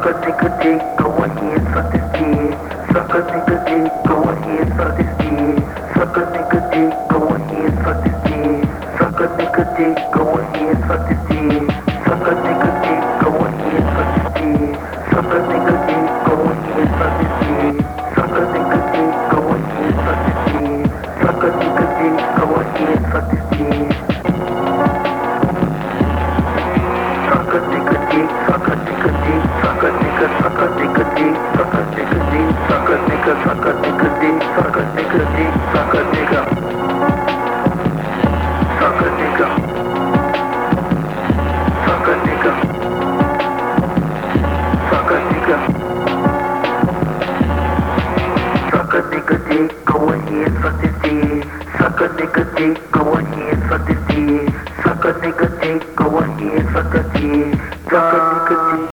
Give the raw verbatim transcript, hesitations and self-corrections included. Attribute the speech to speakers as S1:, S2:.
S1: a nigga dick, go ahead, suck this dick. Suck a nigga dick, go ahead, suck this dick. Suck a nigga dick, go ahead, suck this dick. Suck a nigga dick, go ahead, suck this dick. Suck a nigga dick, go ahead, suck this dick. Suck a nigga dick, go ahead, suck this dick. Suck a nigga dick, go ahead, suck this dick. Suck a nigga dick, go ahead, suck this dick. Suck a nigga dick, suck a nigga dick, suck a nigga, suck a nigga dick, suck a nigga dick, suck a nigga, suck a nigga dick, suck a nigga dick, suck a nigga, suck a nigga, suck a nigga, suck a nigga, suck a nigga dick, go ahead, suck this dick, suck a nigga dick, go ahead, suck this dick, suck a nigga dick, go ahead, suck a dick, suck a nigga dick.